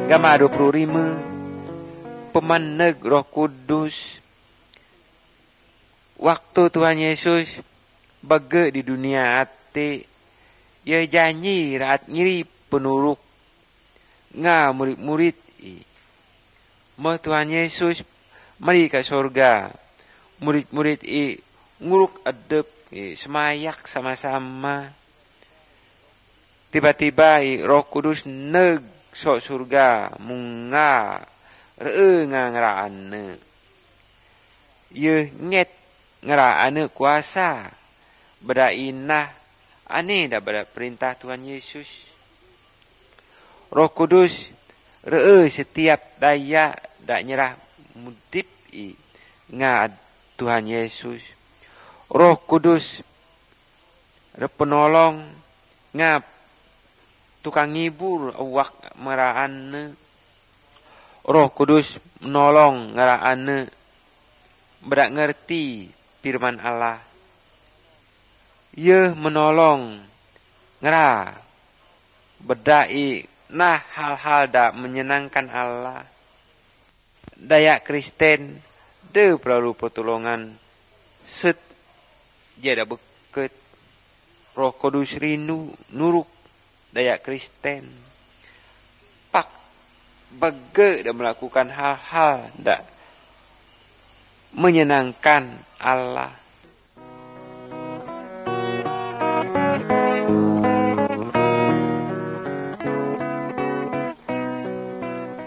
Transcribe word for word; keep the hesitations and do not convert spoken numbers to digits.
Gama dua puluh lima pemaneg Roh Kudus. Waktu Tuhan Yesus bage di dunia ate, ya janji raat nyiri penuruk nga murid-murid i. Mo Tuhan Yesus mari ke surga, murid-murid i nguruk adep i, semayak sama-sama. Tiba-tiba i Roh Kudus neg sok surga munga reu nga ngeraane. Ye nget ngeraane kuasa beda inah aneh dah beda perintah Tuhan Yesus. Roh Kudus reu setiap daya dak nyerah mudip i nga Tuhan Yesus. Roh Kudus re penolong nga tukang ngibur awak meraane. Roh Kudus menolong ngeraane bedak ngerti firman Allah. Ye menolong ngera bedai nah hal-hal dak menyenangkan Allah. Daya Kristen de perlu pertolongan set jada beket. Roh Kudus rindu nuruk daya Kristen. Pak bege dan melakukan hal-hal dak menyenangkan Allah.